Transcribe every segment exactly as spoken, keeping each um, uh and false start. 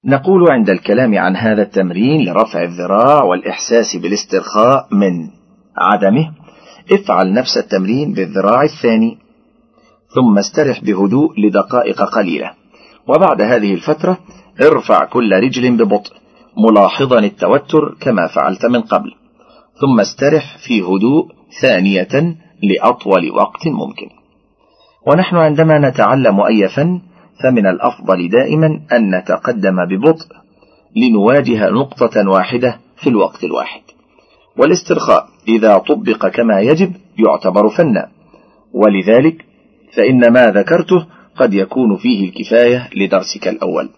نقول عند الكلام عن هذا التمرين لرفع الذراع والإحساس بالاسترخاء من عدمه: افعل نفس التمرين بالذراع الثاني، ثم استرح بهدوء لدقائق قليلة، وبعد هذه الفترة ارفع كل رجل ببطء ملاحظا التوتر كما فعلت من قبل، ثم استرح في هدوء ثانية لأطول وقت ممكن. ونحن عندما نتعلم أي فن فمن الأفضل دائما أن نتقدم ببطء لنواجه نقطة واحدة في الوقت الواحد. والاسترخاء إذا طبق كما يجب يعتبر فنا، ولذلك فإن ما ذكرته قد يكون فيه الكفاية لدرسك الأول.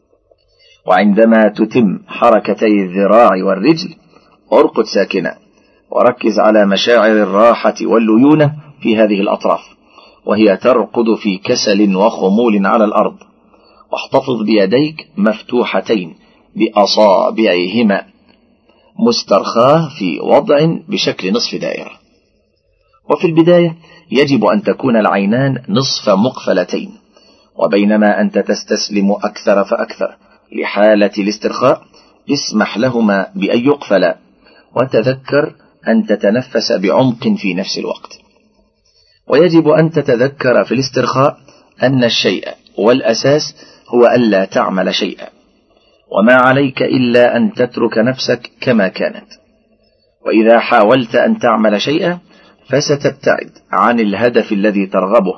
وعندما تتم حركتي الذراع والرجل ارقد ساكنا، وركز على مشاعر الراحة والليونة في هذه الأطراف وهي ترقد في كسل وخمول على الأرض، واحتفظ بيديك مفتوحتين بأصابعهما مسترخاة في وضع بشكل نصف دائرة. وفي البداية يجب أن تكون العينان نصف مقفلتين، وبينما أنت تستسلم أكثر فأكثر لحالة الاسترخاء اسمح لهما بأن يقفلا، وتذكر أن تتنفس بعمق في نفس الوقت. ويجب أن تتذكر في الاسترخاء أن الشيء والأساس هو ألا تعمل شيئا، وما عليك إلا أن تترك نفسك كما كانت. وإذا حاولت أن تعمل شيئا فستبتعد عن الهدف الذي ترغبه،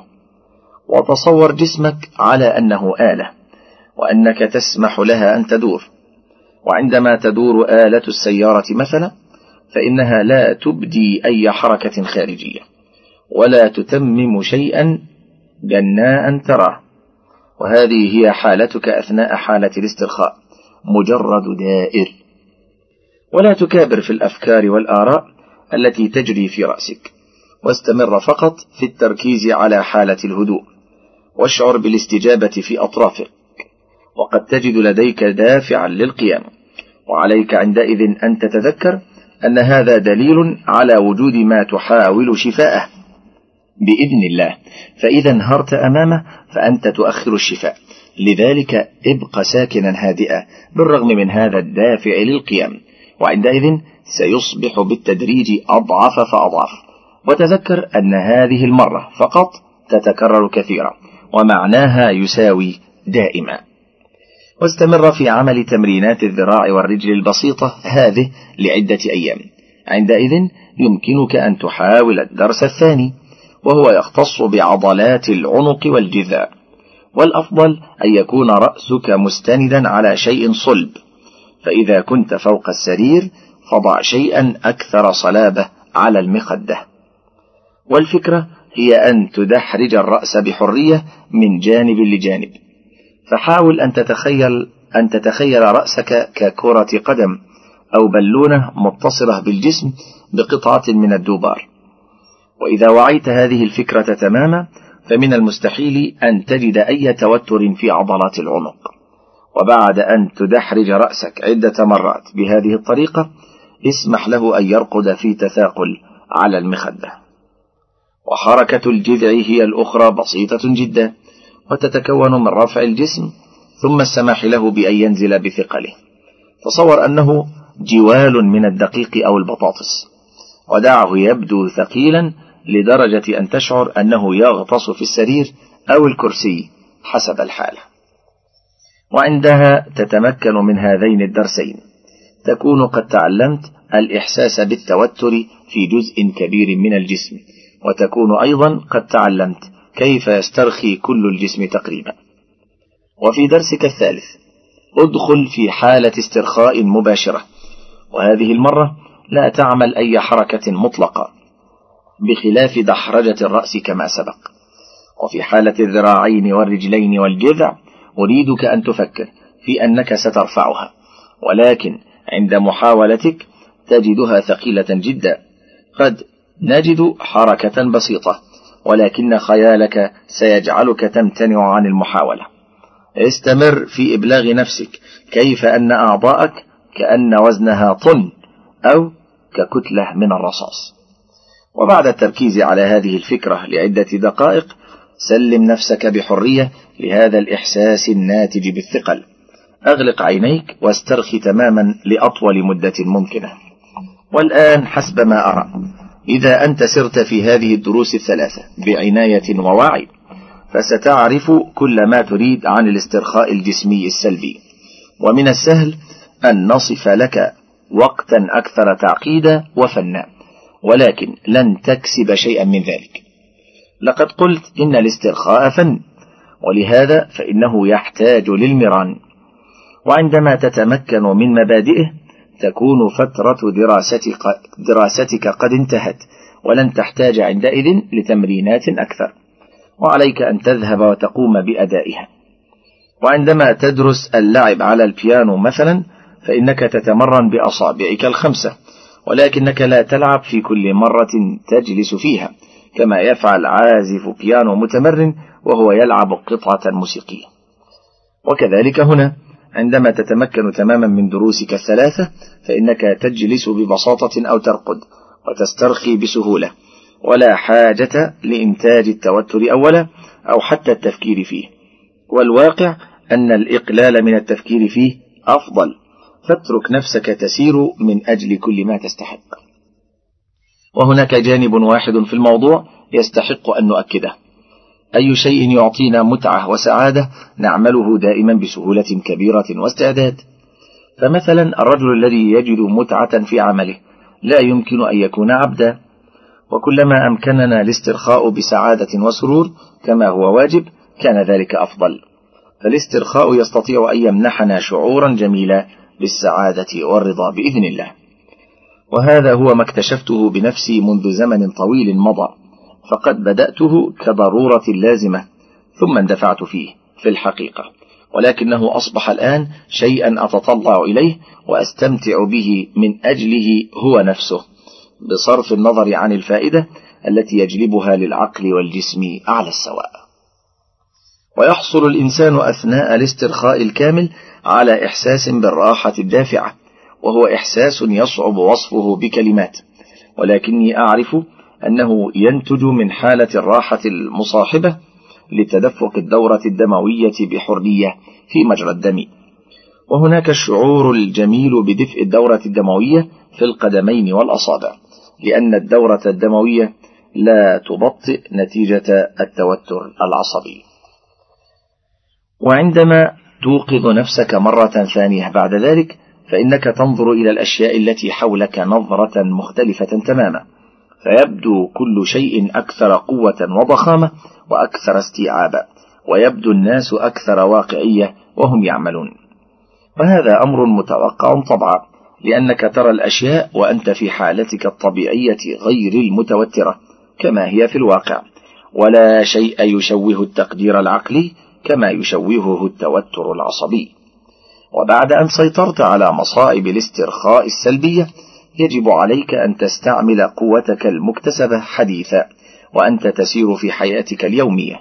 وتصور جسمك على أنه آلة وأنك تسمح لها أن تدور. وعندما تدور آلة السيارة مثلا فإنها لا تبدي أي حركة خارجية ولا تتمم شيئا جناء تراه، وهذه هي حالتك أثناء حالة الاسترخاء، مجرد دائر. ولا تكابر في الأفكار والآراء التي تجري في رأسك، واستمر فقط في التركيز على حالة الهدوء، واشعر بالاستجابة في أطرافك، وقد تجد لديك دافعا للقيام. وعليك عندئذ أن تتذكر أن هذا دليل على وجود ما تحاول شفاءه بإذن الله، فإذا انهرت أمامه فأنت تؤخر الشفاء. لذلك ابق ساكنا هادئا بالرغم من هذا الدافع للقيام، وعندئذ سيصبح بالتدريج أضعف فأضعف. وتذكر أن هذه المرة فقط تتكرر كثيرا، ومعناها يساوي دائما. واستمر في عمل تمرينات الذراع والرجل البسيطة هذه لعدة أيام. عندئذ يمكنك أن تحاول الدرس الثاني، وهو يختص بعضلات العنق والجذع. والأفضل أن يكون رأسك مستندا على شيء صلب، فإذا كنت فوق السرير فضع شيئا أكثر صلابة على المخدة. والفكرة هي أن تدحرج الرأس بحرية من جانب لجانب، فحاول أن تتخيل أن تتخيل رأسك ككرة قدم أو بالونة متصلة بالجسم بقطعة من الدوبار. وإذا وعيت هذه الفكرة تماما فمن المستحيل أن تجد أي توتر في عضلات العنق. وبعد أن تدحرج رأسك عدة مرات بهذه الطريقة اسمح له أن يرقد في تثاقل على المخدة. وحركة الجذع هي الأخرى بسيطة جدا، وتتكون من رفع الجسم ثم السماح له بأن ينزل بثقله. تصور أنه جوال من الدقيق أو البطاطس، ودعه يبدو ثقيلا لدرجة أن تشعر أنه يغطس في السرير أو الكرسي حسب الحالة. وعندها تتمكن من هذين الدرسين تكون قد تعلمت الإحساس بالتوتر في جزء كبير من الجسم، وتكون أيضا قد تعلمت كيف يسترخي كل الجسم تقريبا. وفي درسك الثالث ادخل في حالة استرخاء مباشرة، وهذه المرة لا تعمل أي حركة مطلقة بخلاف دحرجة الرأس كما سبق. وفي حالة الذراعين والرجلين والجذع أريدك أن تفكر في أنك سترفعها، ولكن عند محاولتك تجدها ثقيلة جدا. قد نجد حركة بسيطة، ولكن خيالك سيجعلك تمتنع عن المحاولة. استمر في إبلاغ نفسك كيف أن أعضاءك كأن وزنها طن أو ككتلة من الرصاص. وبعد التركيز على هذه الفكرة لعدة دقائق سلم نفسك بحرية لهذا الإحساس الناتج بالثقل. أغلق عينيك واسترخي تماما لأطول مدة ممكنة. والآن حسب ما أرى، إذا أنت سرت في هذه الدروس الثلاثة بعناية ووعي فستعرف كل ما تريد عن الاسترخاء الجسمي السلبي، ومن السهل أن نصف لك وقتا أكثر تعقيدا وفنا، ولكن لن تكسب شيئا من ذلك. لقد قلت إن الاسترخاء فن، ولهذا فإنه يحتاج للمران، وعندما تتمكن من مبادئه تكون فترة دراستك, دراستك قد انتهت، ولن تحتاج عندئذ لتمرينات أكثر، وعليك أن تذهب وتقوم بأدائها. وعندما تدرس اللعب على البيانو مثلا فإنك تتمرن بأصابعك الخمسة، ولكنك لا تلعب في كل مرة تجلس فيها كما يفعل عازف بيانو متمرن وهو يلعب قطعة موسيقية. وكذلك هنا عندما تتمكن تماما من دروسك الثلاثة فإنك تجلس ببساطة أو ترقد وتسترخي بسهولة، ولا حاجة لإنتاج التوتر أولا أو حتى التفكير فيه. والواقع أن الإقلال من التفكير فيه أفضل، فاترك نفسك تسير من أجل كل ما تستحق. وهناك جانب واحد في الموضوع يستحق أن نؤكده: أي شيء يعطينا متعة وسعادة نعمله دائما بسهولة كبيرة واستعداد. فمثلا الرجل الذي يجد متعة في عمله لا يمكن أن يكون عبدا، وكلما أمكننا الاسترخاء بسعادة وسرور كما هو واجب كان ذلك أفضل. فالاسترخاء يستطيع أن يمنحنا شعورا جميلا بالسعادة والرضا بإذن الله، وهذا هو ما اكتشفته بنفسي منذ زمن طويل مضى، فقد بدأته كضرورة لازمة ثم اندفعت فيه في الحقيقة، ولكنه أصبح الآن شيئا أتطلع إليه وأستمتع به من أجله هو نفسه، بصرف النظر عن الفائدة التي يجلبها للعقل والجسم على السواء. ويحصل الإنسان أثناء الاسترخاء الكامل على إحساس بالراحة الدافعة، وهو إحساس يصعب وصفه بكلمات، ولكني أعرف أنه ينتج من حالة الراحة المصاحبة لتدفق الدورة الدموية بحرية في مجرى الدم. وهناك الشعور الجميل بدفء الدورة الدموية في القدمين والأصابع، لأن الدورة الدموية لا تبطئ نتيجة التوتر العصبي. وعندما توقظ نفسك مرة ثانية بعد ذلك فإنك تنظر إلى الأشياء التي حولك نظرة مختلفة تماما، فيبدو كل شيء أكثر قوة وضخامة وأكثر استيعابا، ويبدو الناس أكثر واقعية وهم يعملون. وهذا أمر متوقع طبعا، لأنك ترى الأشياء وأنت في حالتك الطبيعية غير المتوترة كما هي في الواقع، ولا شيء يشوه التقدير العقلي كما يشوهه التوتر العصبي. وبعد أن سيطرت على مصائب الاسترخاء السلبية يجب عليك أن تستعمل قوتك المكتسبة حديثا وأنت تسير في حياتك اليومية.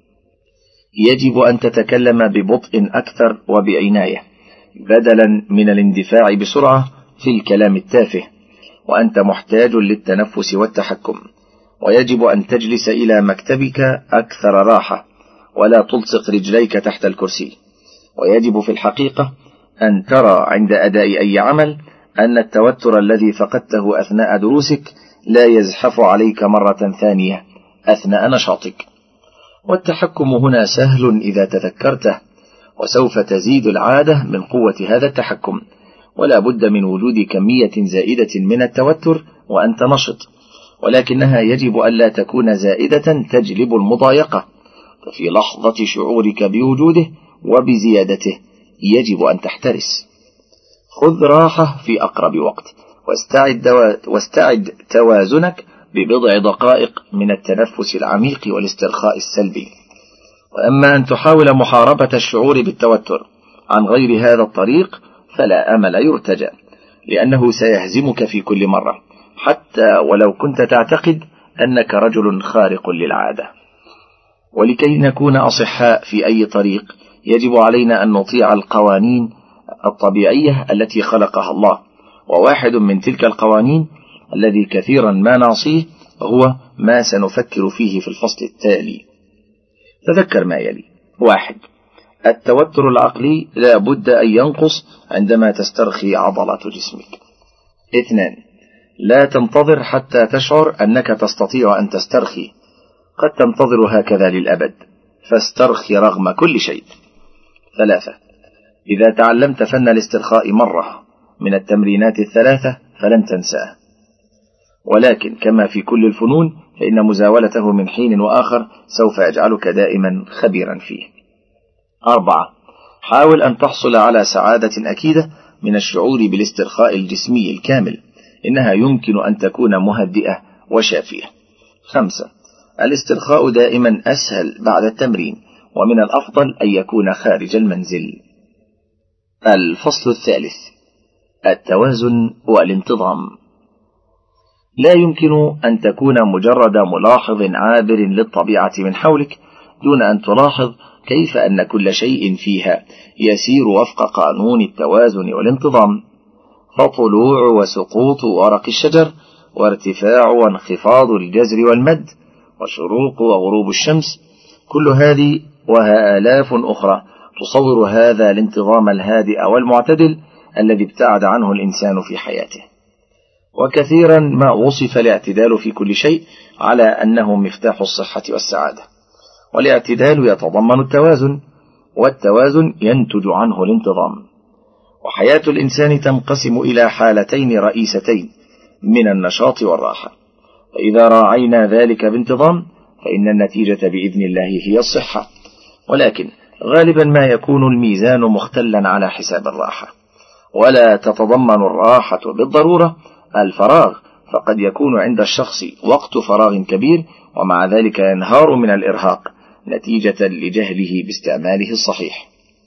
يجب أن تتكلم ببطء أكثر وبعناية بدلا من الاندفاع بسرعة في الكلام التافه، وأنت محتاج للتنفس والتحكم. ويجب أن تجلس إلى مكتبك أكثر راحة ولا تلصق رجليك تحت الكرسي. ويجب في الحقيقة أن ترى عند أداء أي عمل أن التوتر الذي فقدته أثناء دروسك لا يزحف عليك مرة ثانية أثناء نشاطك. والتحكم هنا سهل إذا تذكرته، وسوف تزيد العادة من قوة هذا التحكم، ولا بد من وجود كمية زائدة من التوتر وأنت نشط، ولكنها يجب ألا تكون زائدة تجلب المضايقة. ففي لحظة شعورك بوجوده وبزيادته يجب أن تحترس. خذ راحة في أقرب وقت، واستعد, واستعد توازنك ببضع دقائق من التنفس العميق والاسترخاء السلبي. وأما أن تحاول محاربة الشعور بالتوتر عن غير هذا الطريق فلا أمل يرتجى، لأنه سيهزمك في كل مرة، حتى ولو كنت تعتقد أنك رجل خارق للعادة. ولكي نكون أصحاء في أي طريق يجب علينا أن نطيع القوانين الطبيعية التي خلقها الله، وواحد من تلك القوانين الذي كثيرا ما نعصيه هو ما سنفكر فيه في الفصل التالي. تذكر ما يلي: واحد، التوتر العقلي لا بد أن ينقص عندما تسترخي عضلات جسمك. اثنان، لا تنتظر حتى تشعر أنك تستطيع أن تسترخي، قد تنتظر هكذا للأبد، فاسترخي رغم كل شيء. ثلاثة، إذا تعلمت فن الاسترخاء مرة من التمرينات الثلاثة فلن تنساه، ولكن كما في كل الفنون فإن مزاولته من حين وآخر سوف يجعلك دائما خبيرا فيه. أربعة، حاول أن تحصل على سعادة أكيدة من الشعور بالاسترخاء الجسمي الكامل، إنها يمكن أن تكون مهدئة وشافية. خمسة، الاسترخاء دائما أسهل بعد التمرين، ومن الأفضل أن يكون خارج المنزل. الفصل الثالث، التوازن والانتظام. لا يمكن أن تكون مجرد ملاحظ عابر للطبيعة من حولك دون أن تلاحظ كيف أن كل شيء فيها يسير وفق قانون التوازن والانتظام، فطلوع وسقوط ورق الشجر، وارتفاع وانخفاض الجزر والمد، وشروق وغروب الشمس، كل هذه وآلاف أخرى تصور هذا الانتظام الهادئ والمعتدل الذي ابتعد عنه الإنسان في حياته. وكثيرا ما وصف الاعتدال في كل شيء على أنه مفتاح الصحة والسعادة، والاعتدال يتضمن التوازن، والتوازن ينتج عنه الانتظام. وحياة الإنسان تنقسم إلى حالتين رئيستين من النشاط والراحة، فإذا راعينا ذلك بانتظام فإن النتيجة بإذن الله هي الصحة، ولكن غالبا ما يكون الميزان مختلا على حساب الراحة، ولا تتضمن الراحة بالضرورة الفراغ، فقد يكون عند الشخص وقت فراغ كبير ومع ذلك ينهار من الإرهاق نتيجة لجهله باستعماله الصحيح.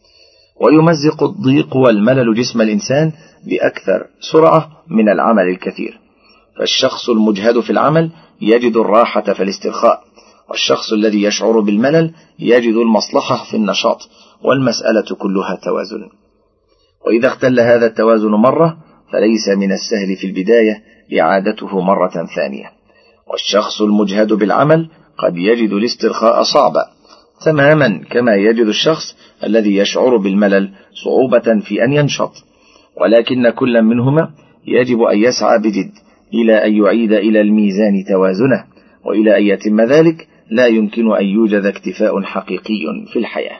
ويمزق الضيق والملل جسم الإنسان بأكثر سرعة من العمل الكثير، فالشخص المجهد في العمل يجد الراحة في الاسترخاء، والشخص الذي يشعر بالملل يجد المصلحة في النشاط، والمسألة كلها توازن. وإذا اختل هذا التوازن مرة فليس من السهل في البداية إعادته مرة ثانية، والشخص المجهد بالعمل قد يجد الاسترخاء صعبا تماما كما يجد الشخص الذي يشعر بالملل صعوبة في أن ينشط، ولكن كل منهما يجب أن يسعى بجد إلى أن يعيد إلى الميزان توازنه، وإلى أن يتم ذلك لا يمكن أن يوجد اكتفاء حقيقي في الحياة.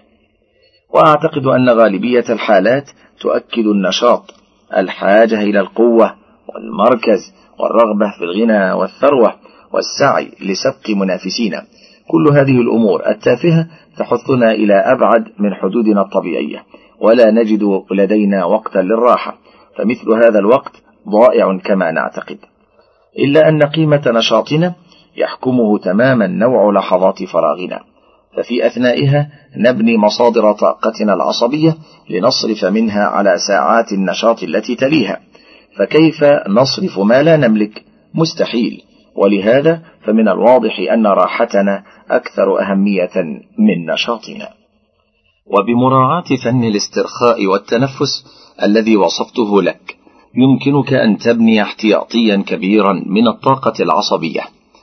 وأعتقد أن غالبية الحالات تؤكد النشاط، الحاجة إلى القوة والمركز والرغبة في الغنى والثروة والسعي لسبق منافسينا، كل هذه الأمور التافهة تحثنا إلى أبعد من حدودنا الطبيعية، ولا نجد لدينا وقتا للراحة، فمثل هذا الوقت ضائع كما نعتقد. إلا أن قيمة نشاطنا يحكمه تماما نوع لحظات فراغنا، ففي أثنائها نبني مصادر طاقتنا العصبية لنصرف منها على ساعات النشاط التي تليها، فكيف نصرف ما لا نملك؟ مستحيل. ولهذا فمن الواضح أن راحتنا أكثر أهمية من نشاطنا. وبمراعاة فن الاسترخاء والتنفس الذي وصفته لك يمكنك أن تبني احتياطيا كبيرا من الطاقة العصبية،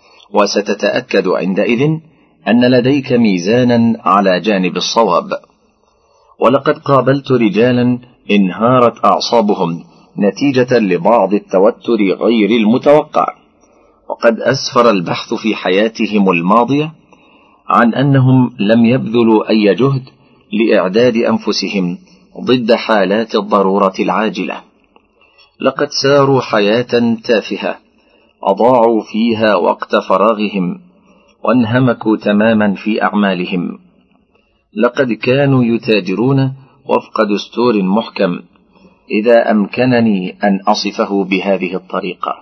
وستتأكد عندئذ أن لديك ميزانا على جانب الصواب. ولقد قابلت رجالا انهارت أعصابهم نتيجة لبعض التوتر غير المتوقع، وقد أسفر البحث في حياتهم الماضية عن أنهم لم يبذلوا أي جهد لإعداد أنفسهم ضد حالات الضرورة العاجلة. لقد ساروا حياة تافهة أضاعوا فيها وقت فراغهم وانهمكوا تماما في أعمالهم. لقد كانوا يتاجرون وفق دستور محكم إذا أمكنني أن أصفه بهذه الطريقة،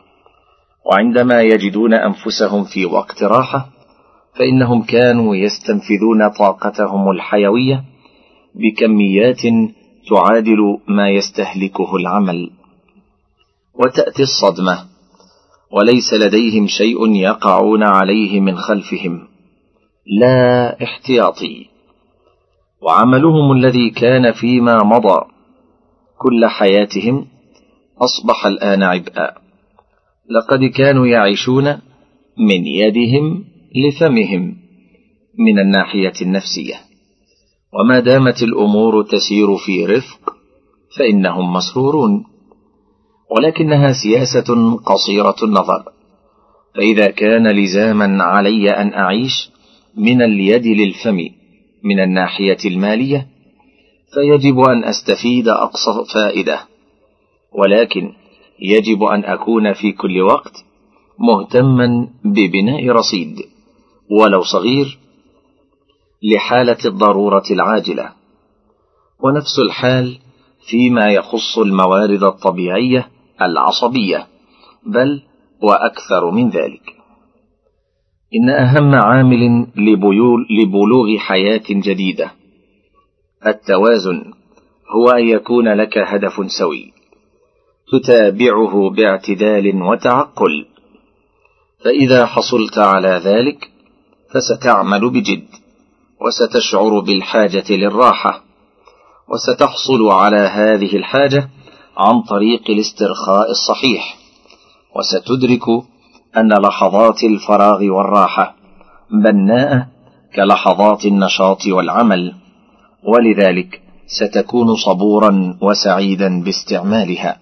وعندما يجدون أنفسهم في وقت راحة فإنهم كانوا يستنفذون طاقتهم الحيوية بكميات تعادل ما يستهلكه العمل. وتأتي الصدمة وليس لديهم شيء يقعون عليه من خلفهم، لا احتياطي، وعملهم الذي كان فيما مضى كل حياتهم أصبح الآن عبئا. لقد كانوا يعيشون من يدهم لفمهم من الناحية النفسية، وما دامت الأمور تسير في رفق فإنهم مسرورون، ولكنها سياسة قصيرة النظر. فإذا كان لزاما علي أن أعيش من اليد للفم من الناحية المالية فيجب أن أستفيد أقصى فائدة، ولكن يجب أن أكون في كل وقت مهتما ببناء رصيد ولو صغير لحالة الضرورة العاجلة. ونفس الحال فيما يخص الموارد الطبيعية العصبية، بل وأكثر من ذلك. إن أهم عامل لبلوغ حياة جديدة التوازن، هو أن يكون لك هدف سوي تتابعه باعتدال وتعقل، فإذا حصلت على ذلك فستعمل بجد، وستشعر بالحاجة للراحة، وستحصل على هذه الحاجة عن طريق الاسترخاء الصحيح، وستدرك أن لحظات الفراغ والراحة بناءة كلحظات النشاط والعمل، ولذلك ستكون صبورا وسعيدا باستعمالها.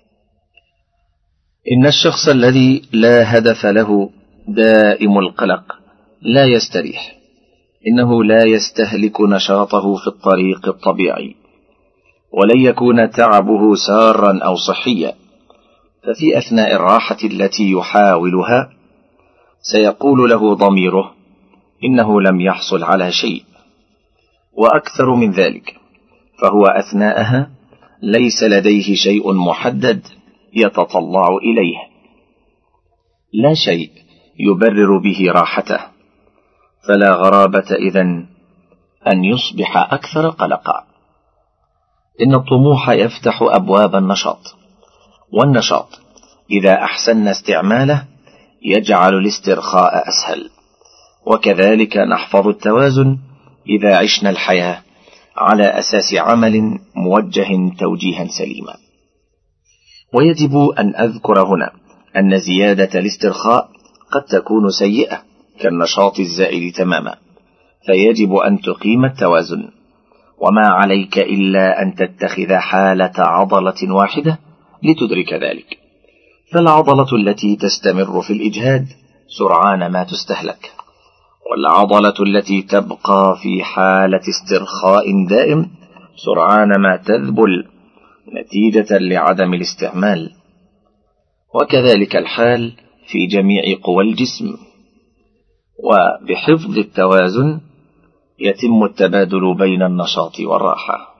إن الشخص الذي لا هدف له دائم القلق لا يستريح، إنه لا يستهلك نشاطه في الطريق الطبيعي، ولن يكون تعبه سارا أو صحيا، ففي أثناء الراحة التي يحاولها سيقول له ضميره إنه لم يحصل على شيء، وأكثر من ذلك فهو أثناءها ليس لديه شيء محدد يتطلع إليه، لا شيء يبرر به راحته، فلا غرابة إذن أن يصبح أكثر قلقا. إن الطموح يفتح أبواب النشاط، والنشاط إذا أحسن استعماله يجعل الاسترخاء أسهل، وكذلك نحفظ التوازن إذا عشنا الحياة على أساس عمل موجه توجيها سليما. ويجب أن أذكر هنا أن زيادة الاسترخاء قد تكون سيئة كالنشاط الزائد تماما، فيجب أن تقيم التوازن، وما عليك إلا أن تتخذ حالة عضلة واحدة لتدرك ذلك. فالعضلة التي تستمر في الإجهاد سرعان ما تستهلك، والعضلة التي تبقى في حالة استرخاء دائم سرعان ما تذبل نتيجة لعدم الاستعمال. وكذلك الحال في جميع قوى الجسم، وبحفظ التوازن يتم التبادل بين النشاط والراحة.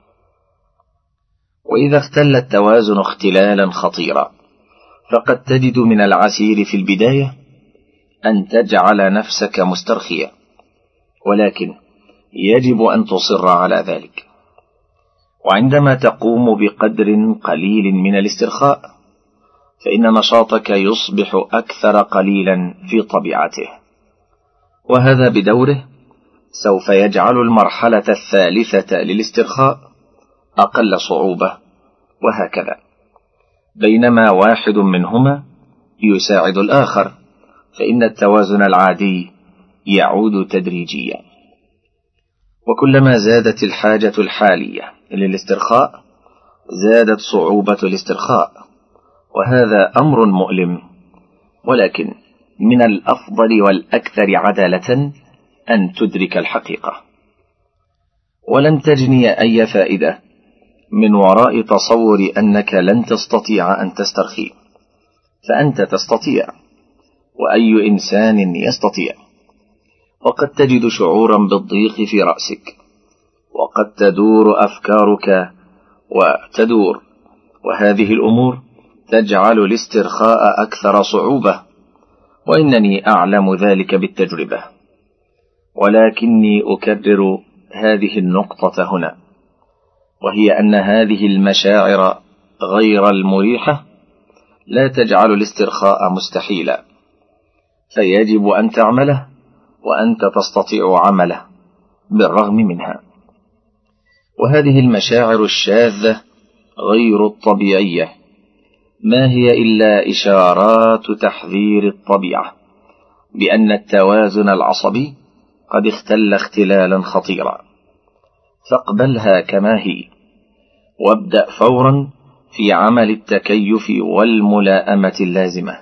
وإذا اختل التوازن اختلالا خطيرا فقد تجد من العسير في البداية أن تجعل نفسك مسترخية، ولكن يجب أن تصر على ذلك. وعندما تقوم بقدر قليل من الاسترخاء فإن نشاطك يصبح أكثر قليلا في طبيعته، وهذا بدوره سوف يجعل المرحلة الثالثة للاسترخاء أقل صعوبة، وهكذا، بينما واحد منهما يساعد الآخر، فإن التوازن العادي يعود تدريجيا. وكلما زادت الحاجة الحالية للاسترخاء زادت صعوبة الاسترخاء، وهذا أمر مؤلم، ولكن من الأفضل والأكثر عدالة أن تدرك الحقيقة. ولن تجني أي فائدة من وراء تصور أنك لن تستطيع أن تسترخي، فأنت تستطيع، وأي إنسان يستطيع. وقد تجد شعورا بالضيق في رأسك، وقد تدور أفكارك وتدور، وهذه الأمور تجعل الاسترخاء أكثر صعوبة، وإنني أعلم ذلك بالتجربة، ولكني أكرر هذه النقطة هنا، وهي أن هذه المشاعر غير المريحة لا تجعل الاسترخاء مستحيلا، فيجب أن تعمله وأنت تستطيع عمله بالرغم منها. وهذه المشاعر الشاذة غير الطبيعية ما هي إلا إشارات تحذير الطبيعة بأن التوازن العصبي قد اختل اختلالا خطيرا، فاقبلها كما هي، وابدأ فورا في عمل التكيف والملائمة اللازمة.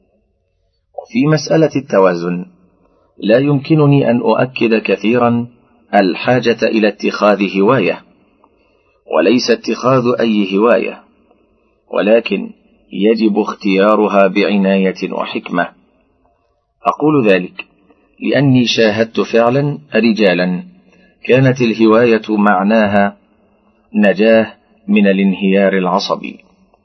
وفي مسألة التوازن لا يمكنني أن أؤكد كثيرا الحاجة إلى اتخاذ هواية، وليس اتخاذ أي هواية، ولكن يجب اختيارها بعناية وحكمة. أقول ذلك لأني شاهدت فعلا رجالا كانت الهواية معناها نجاة من الانهيار العصبي،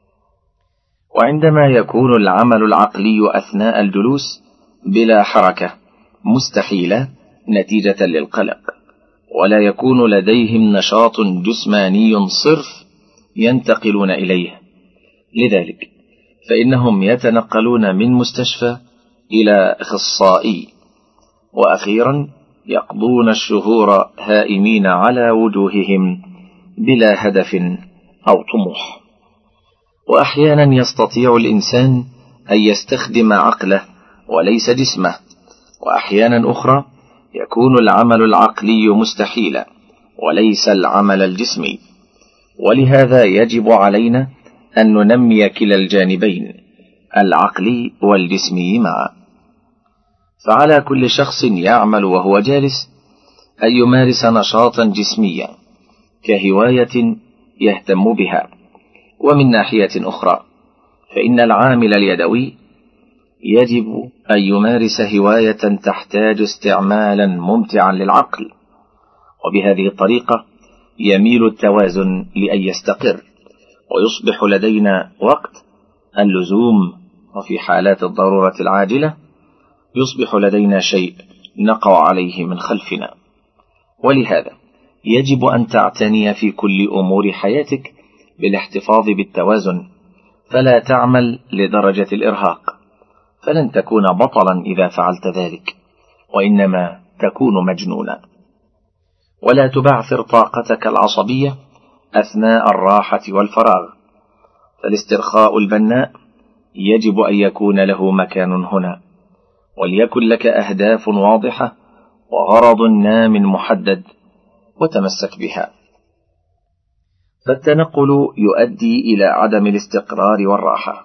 وعندما يكون العمل العقلي أثناء الجلوس بلا حركة مستحيلة نتيجة للقلق، ولا يكون لديهم نشاط جسماني صرف ينتقلون إليه، لذلك فإنهم يتنقلون من مستشفى إلى أخصائي، وأخيرا يقضون الشهور هائمين على وجوههم بلا هدف أو طموح. وأحيانا يستطيع الإنسان أن يستخدم عقله وليس جسمه، وأحيانا أخرى يكون العمل العقلي مستحيلا وليس العمل الجسمي، ولهذا يجب علينا أن ننمي كلا الجانبين العقلي والجسمي معا. فعلى كل شخص يعمل وهو جالس أن يمارس نشاطا جسميا كهواية يهتم بها. ومن ناحية أخرى فإن العامل اليدوي يجب أن يمارس هواية تحتاج استعمالا ممتعا للعقل، وبهذه الطريقة يميل التوازن لأن يستقر، ويصبح لدينا وقت اللزوم، وفي حالات الضرورة العاجلة يصبح لدينا شيء نقع عليه من خلفنا. ولهذا يجب أن تعتني في كل أمور حياتك بالاحتفاظ بالتوازن، فلا تعمل لدرجة الإرهاق، فلن تكون بطلا إذا فعلت ذلك، وإنما تكون مجنونا. ولا تبعثر طاقتك العصبية أثناء الراحة والفراغ، فالاسترخاء البناء يجب أن يكون له مكان هنا، وليكن لك أهداف واضحة وغرض نام محدد وتمسك بها. فالتنقل يؤدي إلى عدم الاستقرار والراحة.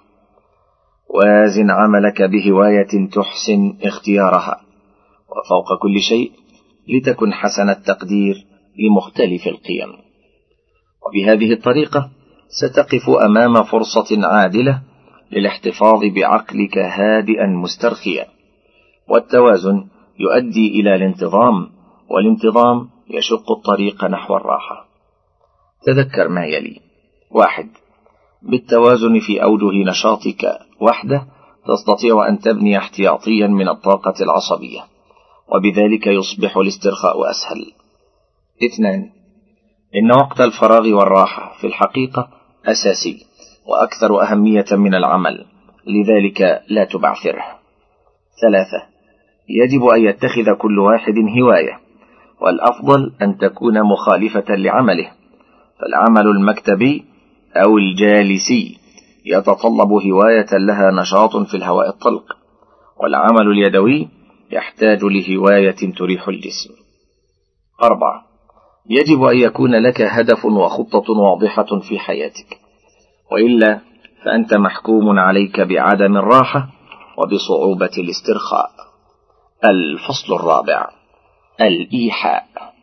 وازن عملك بهواية تحسن اختيارها، وفوق كل شيء لتكن حسن التقدير لمختلف القيم. وبهذه الطريقة ستقف أمام فرصة عادلة للاحتفاظ بعقلك هادئا مسترخيا. والتوازن يؤدي إلى الانتظام، والانتظام يشق الطريق نحو الراحة. تذكر ما يلي: واحد، بالتوازن في أوجه نشاطك وحده تستطيع أن تبني احتياطيا من الطاقة العصبية، وبذلك يصبح الاسترخاء أسهل. اثنان، إن وقت الفراغ والراحة في الحقيقة أساسي وأكثر أهمية من العمل، لذلك لا تبعثره. ثلاثة، يجب أن يتخذ كل واحد هواية، والأفضل أن تكون مخالفة لعمله، فالعمل المكتبي أو الجالسي يتطلب هواية لها نشاط في الهواء الطلق، والعمل اليدوي يحتاج لهواية تريح الجسم. أربعة، يجب أن يكون لك هدف وخطة واضحة في حياتك، وإلا فأنت محكوم عليك بعدم الراحة وبصعوبة الاسترخاء. الفصل الرابع: الإيحاء.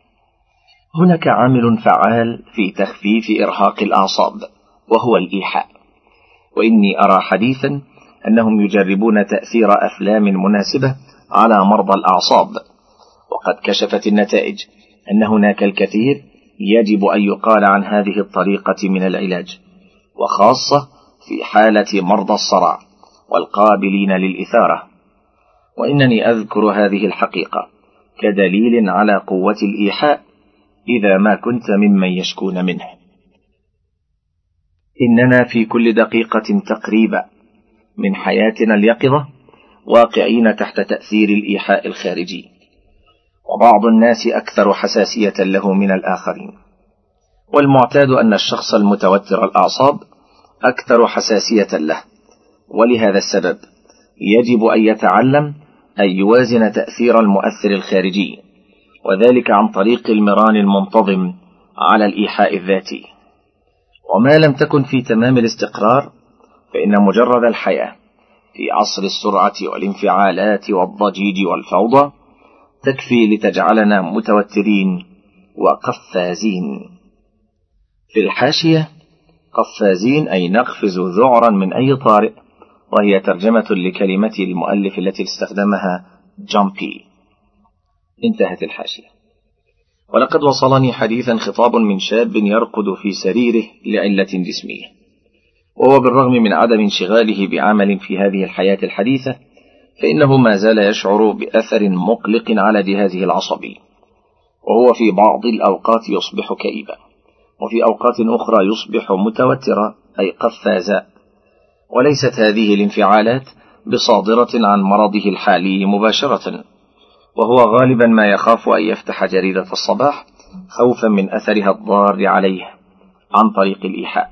هناك عامل فعال في تخفيف إرهاق الأعصاب، وهو الإيحاء. وإني أرى حديثا أنهم يجربون تأثير أفلام مناسبة على مرضى الأعصاب، وقد كشفت النتائج أن هناك الكثير يجب أن يقال عن هذه الطريقة من العلاج، وخاصة في حالة مرضى الصرع والقابلين للإثارة. وإنني أذكر هذه الحقيقة كدليل على قوة الإيحاء إذا ما كنت ممن يشكون منه. إننا في كل دقيقة تقريبا من حياتنا اليقظة واقعين تحت تأثير الإيحاء الخارجي، وبعض الناس أكثر حساسية له من الآخرين. والمعتاد أن الشخص المتوتر الأعصاب أكثر حساسية له، ولهذا السبب يجب أن يتعلم أن يوازن تأثير المؤثر الخارجي، وذلك عن طريق المران المنتظم على الإيحاء الذاتي. وما لم تكن في تمام الاستقرار فإن مجرد الحياة في عصر السرعة والانفعالات والضجيج والفوضى تكفي لتجعلنا متوترين وقفازين. في الحاشية: قفازين أي نقفز ذعرا من أي طارئ، وهي ترجمة لكلمة المؤلف التي استخدمها جامبي. انتهت الحاشية. ولقد وصلني حديثا خطاب من شاب يرقد في سريره لعلة جسمية، وهو بالرغم من عدم انشغاله بعمل في هذه الحياة الحديثة فإنه ما زال يشعر بأثر مقلق على جهازه العصبي، وهو في بعض الأوقات يصبح كئيبا، وفي أوقات أخرى يصبح متوترا أي قفازا. وليست هذه الانفعالات بصادرة عن مرضه الحالي مباشرة، وهو غالبا ما يخاف أن يفتح جريدة الصباح خوفا من أثرها الضار عليه عن طريق الإيحاء.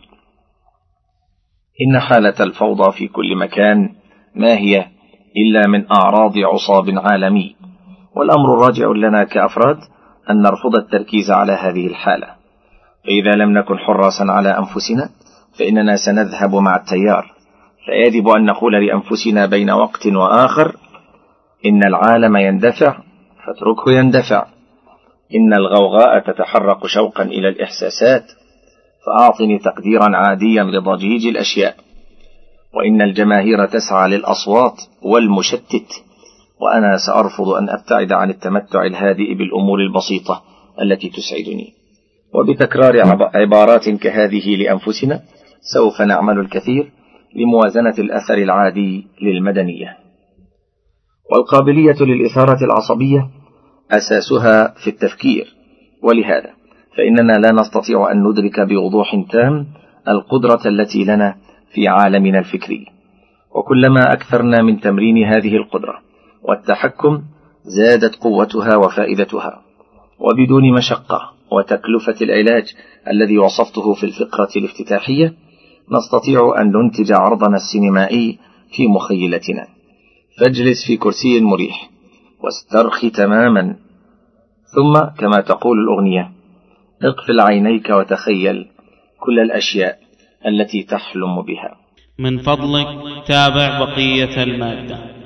إن حالة الفوضى في كل مكان ما هي إلا من أعراض عصاب عالمي، والأمر راجع لنا كأفراد أن نرفض التركيز على هذه الحالة. فإذا لم نكن حراسا على أنفسنا فإننا سنذهب مع التيار، فيجب أن نقول لأنفسنا بين وقت وآخر: إن العالم يندفع فاتركه يندفع، إن الغوغاء تتحرك شوقا إلى الإحساسات فأعطني تقديرا عاديا لضجيج الأشياء، وإن الجماهير تسعى للأصوات والمشتت، وأنا سأرفض أن أبتعد عن التمتع الهادئ بالأمور البسيطة التي تسعدني. وبتكرار عبارات كهذه لأنفسنا سوف نعمل الكثير لموازنة الأثر العادي للمدنية. والقابلية للإثارة العصبية أساسها في التفكير، ولهذا فإننا لا نستطيع أن ندرك بوضوح تام القدرة التي لنا في عالمنا الفكري، وكلما أكثرنا من تمرين هذه القدرة والتحكم زادت قوتها وفائدتها، وبدون مشقة وتكلفة العلاج الذي وصفته في الفقرة الافتتاحية نستطيع أن ننتج عرضنا السينمائي في مخيلتنا. فاجلس في كرسي مريح واسترخي تماما، ثم كما تقول الأغنية: اقفل عينيك وتخيل كل الأشياء التي تحلم بها. من فضلك تابع بقية المادة.